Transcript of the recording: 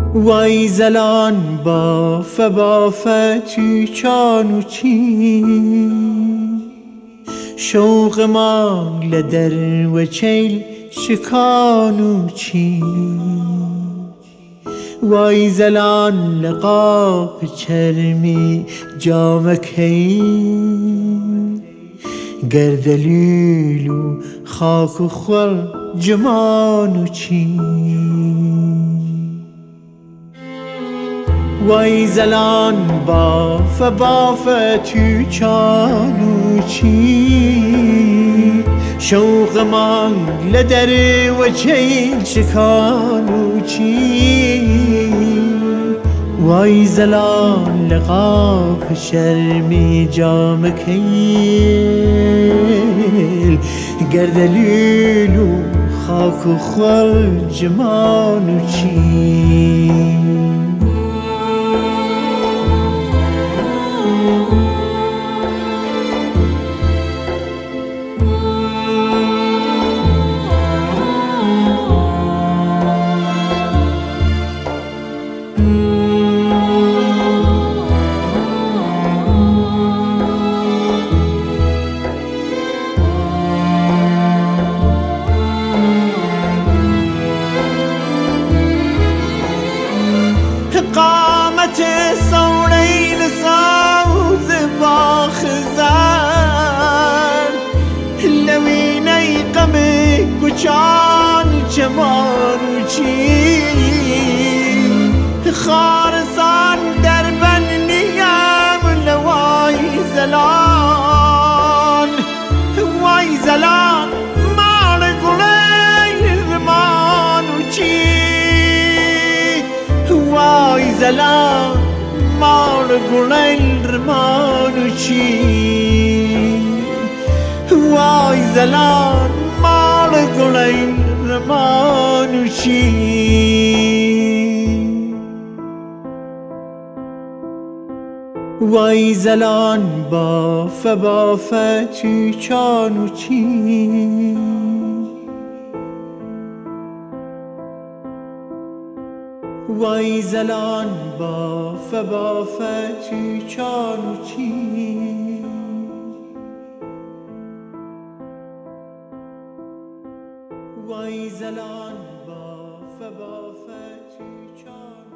وای زلان بافه تو چانو چی شوق ما لدر و چیل شکانو چی وای زلان لقاف چرمی جامکی گردلیلو خاک و خور جمانو چی وای زلان بافه تو چانو چی شوق من لدر و چیل شکانو چی وای زلان لقاف شرمی جامکیل گردلیلو خاک و خور جمانو چی قامت صوري لصوز باخزان لويني قمك وشان جمان وشي خارسان دربن نيام لواي زلان واي زلان مال قليل زمان وشي وای زلان مال گلیل رمانو چی وای زلان مال گلیل رمانو چی وای زلان بافه تو چانو چی وای زلان بافه تو چانو چی وای زلان بافه تو چانو